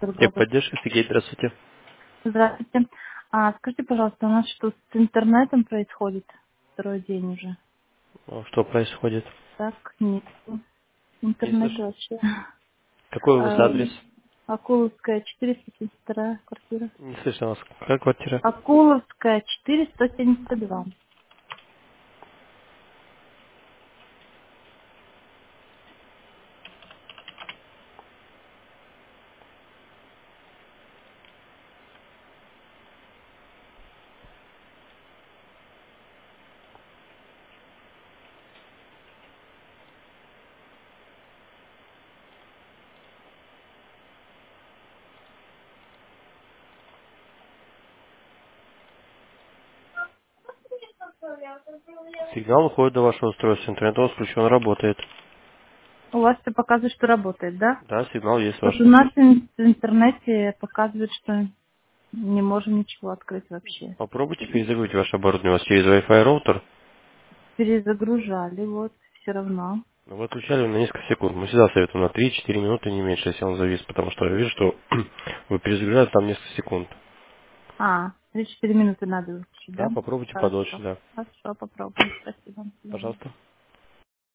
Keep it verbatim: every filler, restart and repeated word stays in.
торговый. Техподдержка, Сергей, здравствуйте. Здравствуйте. А, скажите, пожалуйста, у нас что с интернетом происходит второй день уже? А Что происходит? Так, нет. Не Интернет слышу. вообще. Какой у вас А, адрес? Акуловская, четыреста семьдесят вторая квартира. Не слышно вас. Какая квартира? Акуловская, четыреста семьдесят два. Сигнал уходит до вашего устройства. Интернет у вас включен, работает. У вас все показывает, что работает, да? Да, сигнал есть Вот ваш. у нас ин- в интернете показывает, что не можем ничего открыть вообще. Попробуйте перезагрузить ваше оборудование. У вас через Wi-Fi роутер. Перезагружали, вот, все равно. Вы отключали на несколько секунд. Мы всегда советуем на три-четыре минуты, не меньше, если он завис, потому что я вижу, что вы перезагружаете там несколько секунд. А, три-четыре минуты надо выключить, да? Да, попробуйте подольше, Хорошо. да. Хорошо, попробуем. Спасибо. До свидания. Пожалуйста.